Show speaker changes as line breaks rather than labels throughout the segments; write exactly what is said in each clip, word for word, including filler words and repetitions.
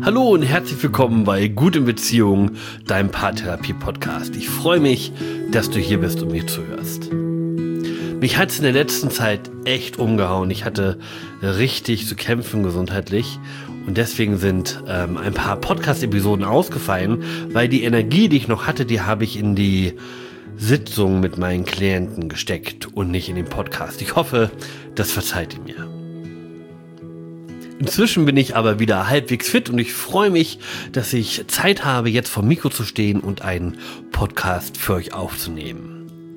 Hallo und herzlich willkommen bei Gut in Beziehung, deinem Paartherapie-Podcast. Ich freue mich, dass du hier bist und mir zuhörst. Mich hat es in der letzten Zeit echt umgehauen. Ich hatte richtig zu kämpfen gesundheitlich und deswegen sind ähm, ein paar Podcast-Episoden ausgefallen, weil die Energie, die ich noch hatte, die habe ich in die Sitzung mit meinen Klienten gesteckt und nicht in den Podcast. Ich hoffe, das verzeiht ihr mir. Inzwischen bin ich aber wieder halbwegs fit und ich freue mich, dass ich Zeit habe, jetzt vor dem Mikro zu stehen und einen Podcast für euch aufzunehmen.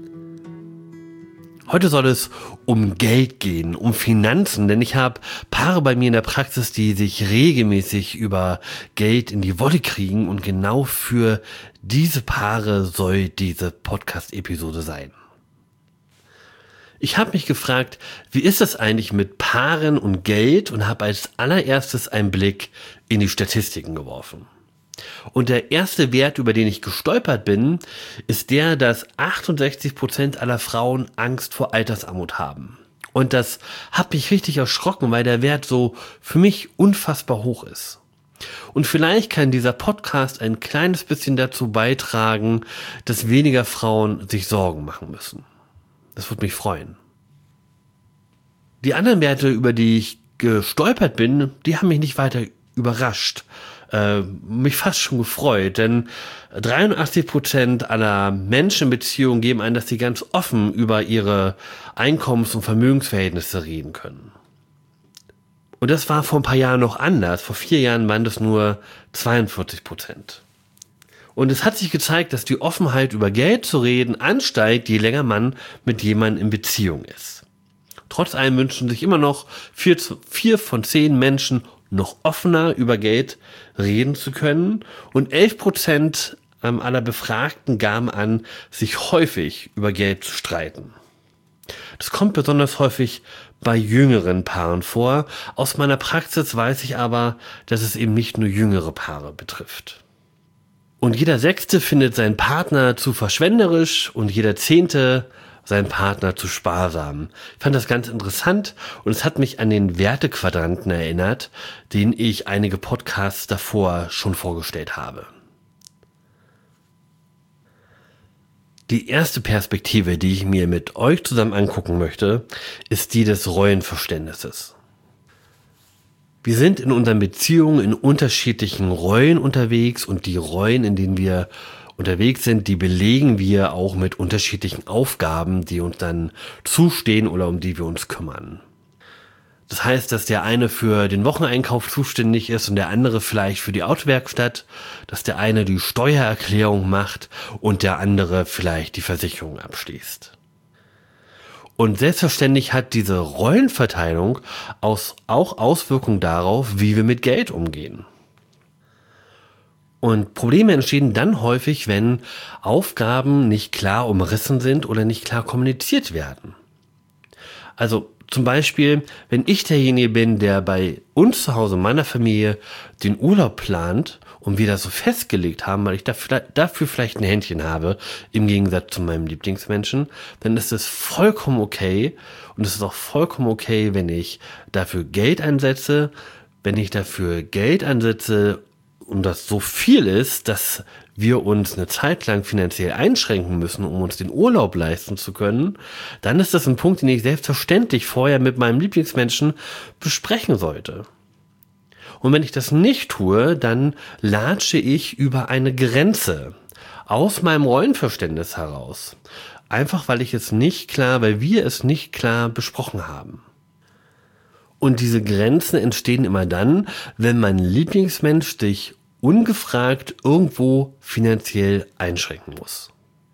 Heute soll es um Geld gehen, um Finanzen, denn ich habe Paare bei mir in der Praxis, die sich regelmäßig über Geld in die Wolle kriegen und genau für diese Paare soll diese Podcast-Episode sein. Ich habe mich gefragt, wie ist es eigentlich mit Paaren und Geld und habe als allererstes einen Blick in die Statistiken geworfen. Und der erste Wert, über den ich gestolpert bin, ist der, dass achtundsechzig Prozent aller Frauen Angst vor Altersarmut haben. Und das hat mich richtig erschrocken, weil der Wert so für mich unfassbar hoch ist. Und vielleicht kann dieser Podcast ein kleines bisschen dazu beitragen, dass weniger Frauen sich Sorgen machen müssen. Das würde mich freuen. Die anderen Werte, über die ich gestolpert bin, die haben mich nicht weiter überrascht. Äh, mich fast schon gefreut, denn dreiundachtzig Prozent aller Menschen in Beziehungen geben an, dass sie ganz offen über ihre Einkommens- und Vermögensverhältnisse reden können. Und das war vor ein paar Jahren noch anders. Vor vier Jahren waren das nur zweiundvierzig Prozent. Und es hat sich gezeigt, dass die Offenheit über Geld zu reden ansteigt, je länger man mit jemandem in Beziehung ist. Trotz allem wünschen sich immer noch vier, vier von zehn Menschen noch offener über Geld reden zu können. Und elf Prozent aller Befragten gaben an, sich häufig über Geld zu streiten. Das kommt besonders häufig bei jüngeren Paaren vor. Aus meiner Praxis weiß ich aber, dass es eben nicht nur jüngere Paare betrifft. Und jeder Sechste findet seinen Partner zu verschwenderisch und jeder Zehnte seinen Partner zu sparsam. Ich fand das ganz interessant und es hat mich an den Wertequadranten erinnert, den ich einige Podcasts davor schon vorgestellt habe. Die erste Perspektive, die ich mir mit euch zusammen angucken möchte, ist die des Rollenverständnisses. Wir sind in unseren Beziehungen in unterschiedlichen Rollen unterwegs und die Rollen, in denen wir unterwegs sind, die belegen wir auch mit unterschiedlichen Aufgaben, die uns dann zustehen oder um die wir uns kümmern. Das heißt, dass der eine für den Wocheneinkauf zuständig ist und der andere vielleicht für die Autowerkstatt, dass der eine die Steuererklärung macht und der andere vielleicht die Versicherung abschließt. Und selbstverständlich hat diese Rollenverteilung aus, auch Auswirkungen darauf, wie wir mit Geld umgehen. Und Probleme entstehen dann häufig, wenn Aufgaben nicht klar umrissen sind oder nicht klar kommuniziert werden. Also zum Beispiel, wenn ich derjenige bin, der bei uns zu Hause, meiner Familie, den Urlaub plant und wir das so festgelegt haben, weil ich dafür, dafür vielleicht ein Händchen habe, im Gegensatz zu meinem Lieblingsmenschen, dann ist es vollkommen okay und es ist auch vollkommen okay, wenn ich dafür Geld einsetze, wenn ich dafür Geld einsetze und das so viel ist, dass wir uns eine Zeit lang finanziell einschränken müssen, um uns den Urlaub leisten zu können, dann ist das ein Punkt, den ich selbstverständlich vorher mit meinem Lieblingsmenschen besprechen sollte. Und wenn ich das nicht tue, dann latsche ich über eine Grenze aus meinem Rollenverständnis heraus. Einfach weil ich es nicht klar, weil wir es nicht klar besprochen haben. Und diese Grenzen entstehen immer dann, wenn mein Lieblingsmensch sich ungefragt irgendwo finanziell einschränken muss.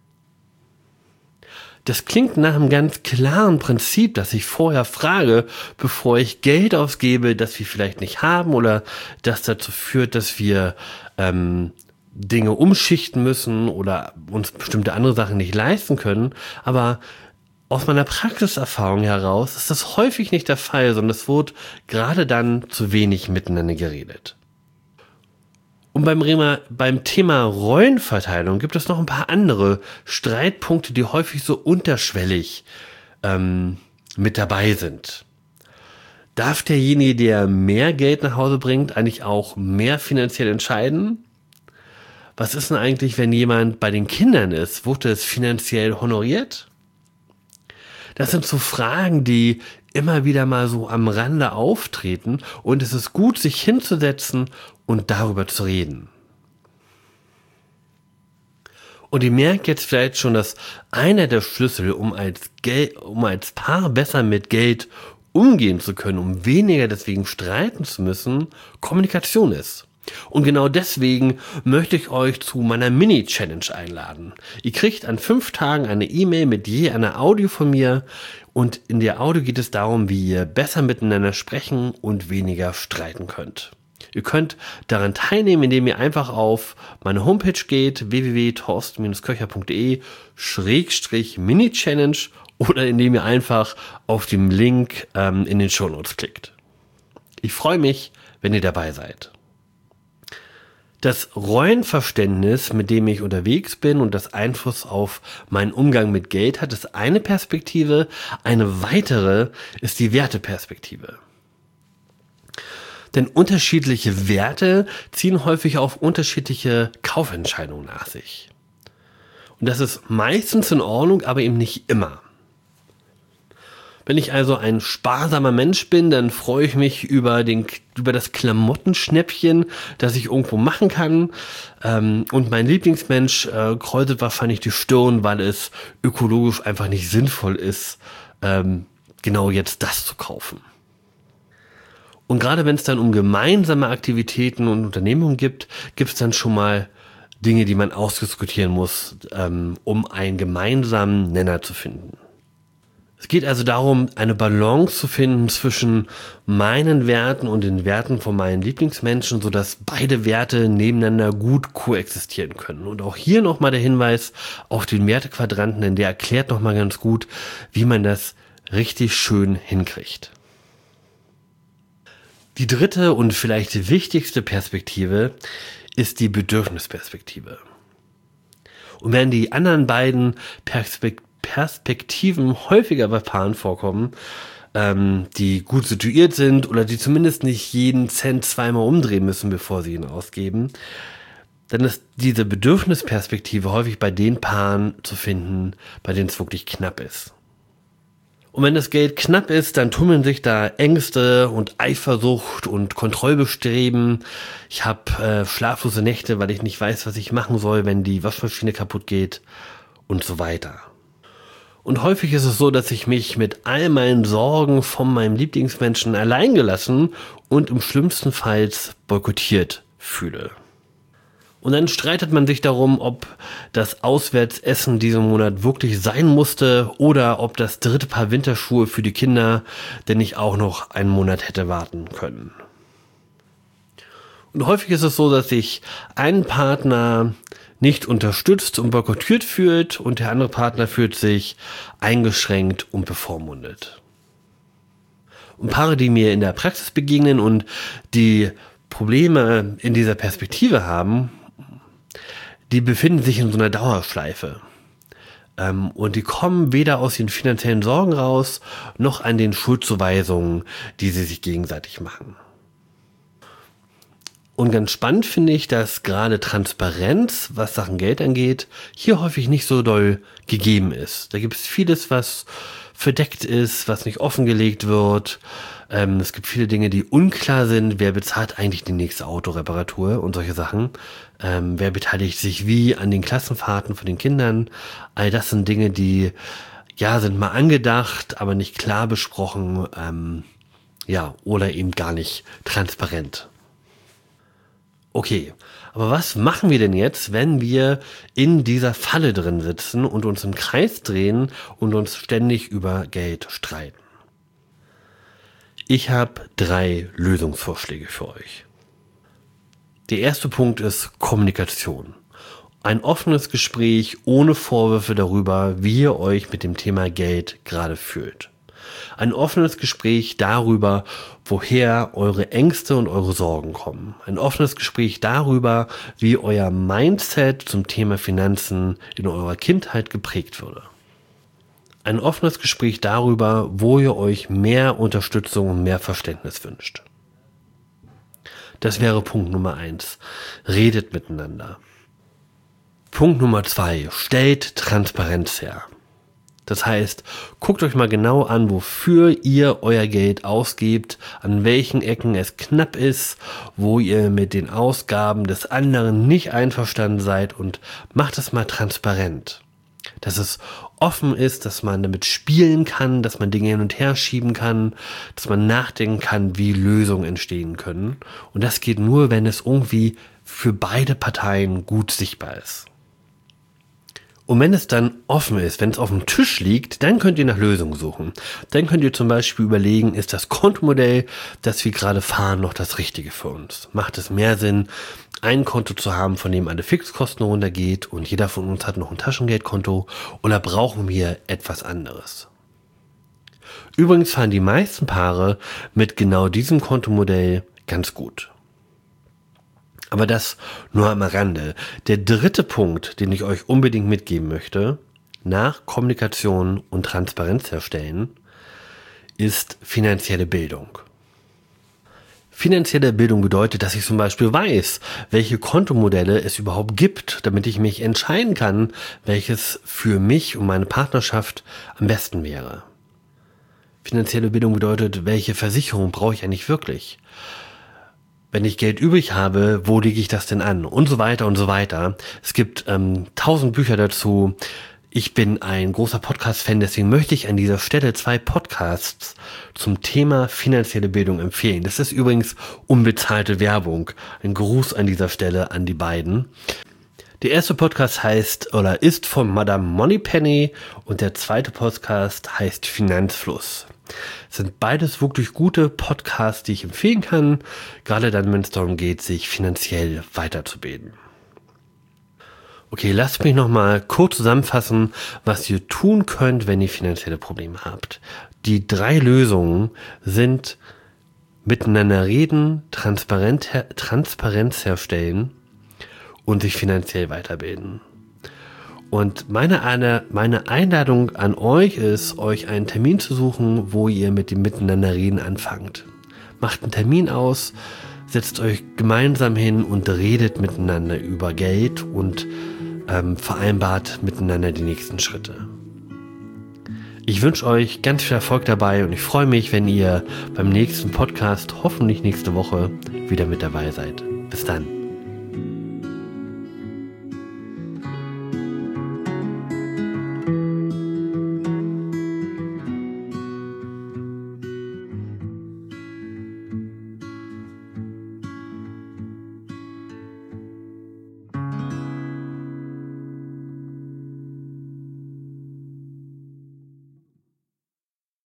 Das klingt nach einem ganz klaren Prinzip, dass ich vorher frage, bevor ich Geld ausgebe, das wir vielleicht nicht haben oder das dazu führt, dass wir ähm, Dinge umschichten müssen oder uns bestimmte andere Sachen nicht leisten können. Aber aus meiner Praxiserfahrung heraus ist das häufig nicht der Fall, sondern es wird gerade dann zu wenig miteinander geredet. Und beim, Thema, beim Thema Rollenverteilung gibt es noch ein paar andere Streitpunkte, die häufig so unterschwellig ähm, mit dabei sind. Darf derjenige, der mehr Geld nach Hause bringt, eigentlich auch mehr finanziell entscheiden? Was ist denn eigentlich, wenn jemand bei den Kindern ist? Wurde es finanziell honoriert? Das sind so Fragen, die immer wieder mal so am Rande auftreten, und es ist gut, sich hinzusetzen und darüber zu reden. Und ihr merkt jetzt vielleicht schon, dass einer der Schlüssel, um als, Gel- um als Paar besser mit Geld umgehen zu können, um weniger deswegen streiten zu müssen, Kommunikation ist. Und genau deswegen möchte ich euch zu meiner Mini-Challenge einladen. Ihr kriegt an fünf Tagen eine E-Mail mit je einer Audio von mir, und in der Audio geht es darum, wie ihr besser miteinander sprechen und weniger streiten könnt. Ihr könnt daran teilnehmen, indem ihr einfach auf meine Homepage geht, w w w punkt torsten köcher punkt de Schrägstrich Mini-Challenge, oder indem ihr einfach auf dem Link ähm, in den Shownotes klickt. Ich freue mich, wenn ihr dabei seid. Das Rollenverständnis, mit dem ich unterwegs bin und das Einfluss auf meinen Umgang mit Geld hat, ist eine Perspektive. Eine weitere ist die Werteperspektive. Denn unterschiedliche Werte ziehen häufig auf unterschiedliche Kaufentscheidungen nach sich. Und das ist meistens in Ordnung, aber eben nicht immer. Wenn ich also ein sparsamer Mensch bin, dann freue ich mich über den, über das Klamottenschnäppchen, das ich irgendwo machen kann. Ähm, und mein Lieblingsmensch äh, kräuselt wahrscheinlich die Stirn, weil es ökologisch einfach nicht sinnvoll ist, ähm, genau jetzt das zu kaufen. Und gerade wenn es dann um gemeinsame Aktivitäten und Unternehmungen gibt, gibt es dann schon mal Dinge, die man ausdiskutieren muss, ähm, um einen gemeinsamen Nenner zu finden. Es geht also darum, eine Balance zu finden zwischen meinen Werten und den Werten von meinen Lieblingsmenschen, sodass beide Werte nebeneinander gut koexistieren können. Und auch hier nochmal der Hinweis auf den Wertequadranten, denn der erklärt nochmal ganz gut, wie man das richtig schön hinkriegt. Die dritte und vielleicht die wichtigste Perspektive ist die Bedürfnisperspektive. Und während die anderen beiden Perspektiven Perspektiven häufiger bei Paaren vorkommen, ähm, die gut situiert sind oder die zumindest nicht jeden Cent zweimal umdrehen müssen, bevor sie ihn ausgeben, dann ist diese Bedürfnisperspektive häufig bei den Paaren zu finden, bei denen es wirklich knapp ist. Und wenn das Geld knapp ist, dann tummeln sich da Ängste und Eifersucht und Kontrollbestreben. Ich habe äh, schlaflose Nächte, weil ich nicht weiß, was ich machen soll, wenn die Waschmaschine kaputt geht und so weiter. Und häufig ist es so, dass ich mich mit all meinen Sorgen von meinem Lieblingsmenschen alleingelassen und im schlimmsten Fall boykottiert fühle. Und dann streitet man sich darum, ob das Auswärtsessen diesen Monat wirklich sein musste oder ob das dritte Paar Winterschuhe für die Kinder denn nicht auch noch einen Monat hätte warten können. Und häufig ist es so, dass sich ein Partner nicht unterstützt und boykottiert fühlt und der andere Partner fühlt sich eingeschränkt und bevormundet. Und Paare, die mir in der Praxis begegnen und die Probleme in dieser Perspektive haben, die befinden sich in so einer Dauerschleife. Ähm, und die kommen weder aus den finanziellen Sorgen raus, noch an den Schuldzuweisungen, die sie sich gegenseitig machen. Und ganz spannend finde ich, dass gerade Transparenz, was Sachen Geld angeht, hier häufig nicht so doll gegeben ist. Da gibt es vieles, was verdeckt ist, was nicht offengelegt wird. Ähm, es gibt viele Dinge, die unklar sind. Wer bezahlt eigentlich die nächste Autoreparatur und solche Sachen? Ähm, wer beteiligt sich wie an den Klassenfahrten von den Kindern? All das sind Dinge, die ja sind mal angedacht, aber nicht klar besprochen, ähm, ja, oder eben gar nicht transparent. Okay, aber was machen wir denn jetzt, wenn wir in dieser Falle drin sitzen und uns im Kreis drehen und uns ständig über Geld streiten? Ich habe drei Lösungsvorschläge für euch. Der erste Punkt ist Kommunikation. Ein offenes Gespräch ohne Vorwürfe darüber, wie ihr euch mit dem Thema Geld gerade fühlt. Ein offenes Gespräch darüber, woher eure Ängste und eure Sorgen kommen. Ein offenes Gespräch darüber, wie euer Mindset zum Thema Finanzen in eurer Kindheit geprägt wurde. Ein offenes Gespräch darüber, wo ihr euch mehr Unterstützung und mehr Verständnis wünscht. Das wäre Punkt Nummer eins. Redet miteinander. Punkt Nummer zwei. Stellt Transparenz her. Das heißt, guckt euch mal genau an, wofür ihr euer Geld ausgebt, an welchen Ecken es knapp ist, wo ihr mit den Ausgaben des anderen nicht einverstanden seid und macht es mal transparent. Dass es offen ist, dass man damit spielen kann, dass man Dinge hin und her schieben kann, dass man nachdenken kann, wie Lösungen entstehen können. Und das geht nur, wenn es irgendwie für beide Parteien gut sichtbar ist. Und wenn es dann offen ist, wenn es auf dem Tisch liegt, dann könnt ihr nach Lösungen suchen. Dann könnt ihr zum Beispiel überlegen, ist das Kontomodell, das wir gerade fahren, noch das Richtige für uns? Macht es mehr Sinn, ein Konto zu haben, von dem alle Fixkosten runtergeht und jeder von uns hat noch ein Taschengeldkonto, oder brauchen wir etwas anderes? Übrigens fahren die meisten Paare mit genau diesem Kontomodell ganz gut. Aber das nur am Rande. Der dritte Punkt, den ich euch unbedingt mitgeben möchte, nach Kommunikation und Transparenz herstellen, ist finanzielle Bildung. Finanzielle Bildung bedeutet, dass ich zum Beispiel weiß, welche Kontomodelle es überhaupt gibt, damit ich mich entscheiden kann, welches für mich und meine Partnerschaft am besten wäre. Finanzielle Bildung bedeutet, welche Versicherung brauche ich eigentlich wirklich? Wenn ich Geld übrig habe, wo lege ich das denn an? Und so weiter und so weiter. Es gibt ähm, tausend Bücher dazu. Ich bin ein großer Podcast-Fan, deswegen möchte ich an dieser Stelle zwei Podcasts zum Thema finanzielle Bildung empfehlen. Das ist übrigens unbezahlte Werbung. Ein Gruß an dieser Stelle an die beiden. Der erste Podcast heißt oder ist von Madame Moneypenny und der zweite Podcast heißt Finanzfluss. Es sind beides wirklich gute Podcasts, die ich empfehlen kann, gerade dann, wenn es darum geht, sich finanziell weiterzubilden. Okay, lasst mich nochmal kurz zusammenfassen, was ihr tun könnt, wenn ihr finanzielle Probleme habt. Die drei Lösungen sind miteinander reden, Transparenz, Transparenz herstellen und sich finanziell weiterbilden. Und meine, meine Einladung an euch ist, euch einen Termin zu suchen, wo ihr mit dem Miteinanderreden anfangt. Macht einen Termin aus, setzt euch gemeinsam hin und redet miteinander über Geld und ähm, vereinbart miteinander die nächsten Schritte. Ich wünsche euch ganz viel Erfolg dabei und ich freue mich, wenn ihr beim nächsten Podcast, hoffentlich nächste Woche, wieder mit dabei seid. Bis dann.